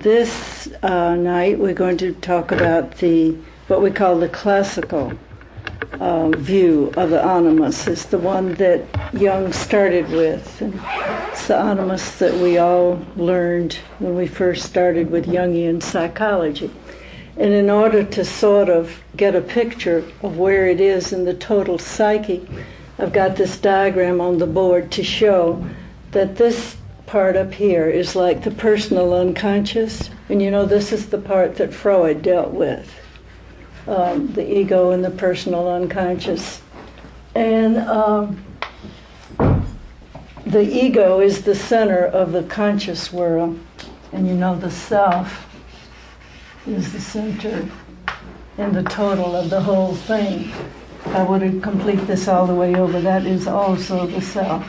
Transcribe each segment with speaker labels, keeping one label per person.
Speaker 1: This night we're going to talk about what we call the classical view of the animus. It's the one that Jung started with. And it's the animus that we all learned when we first started with Jungian psychology. And in order to sort of get a picture of where it is in the total psyche, I've got this diagram on the board to show that this part up here is like the personal unconscious. And you know, this is the part that Freud dealt with, the ego and the personal unconscious. And the ego is the center of the conscious world. And you know, the self is the center and the total of the whole thing. If I were to complete this all the way over, that is also the self.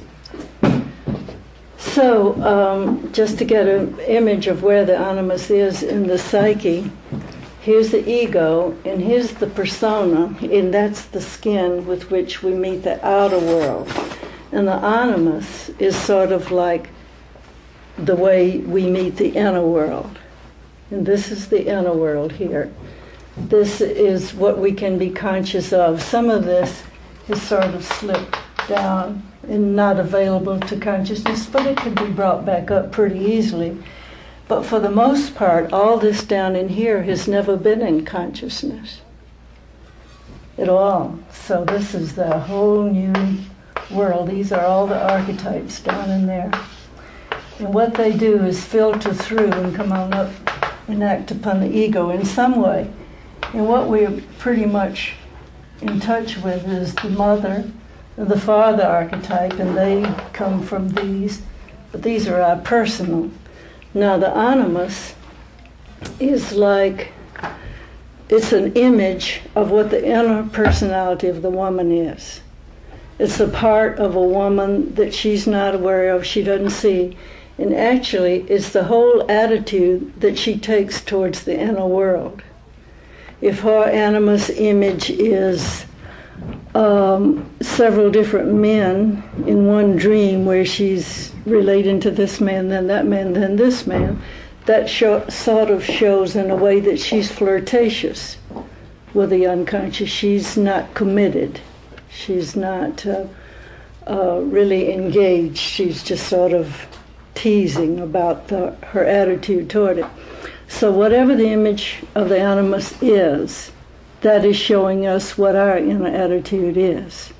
Speaker 1: So, just to get an image of where the animus is in the psyche, here's the ego, and here's the persona, and that's the skin with which we meet the outer world. And the animus is sort of like the way we meet the inner world. And this is the inner world here. This is what we can be conscious of. Some of this is sort of slipped down and not available to consciousness, but it can be brought back up pretty easily. But for the most part, all this down in here has never been in consciousness at all. So this is the whole new world. These are all the archetypes down in there. And what they do is filter through and come on up and act upon the ego in some way. And what we're pretty much in touch with is the mother, the father archetype, and they come from these, but these are our personal. Now the animus is like, it's an image of what the inner personality of the woman is. It's a part of a woman that she's not aware of, she doesn't see, and actually it's the whole attitude that she takes towards the inner world. If her animus image is several different men in one dream where she's relating to this man, then that man, then this man, that sort of shows in a way that she's flirtatious with the unconscious. She's not committed. She's not really engaged. She's just sort of teasing about her attitude toward it. So whatever the image of the animus is, that is showing us what our inner attitude is.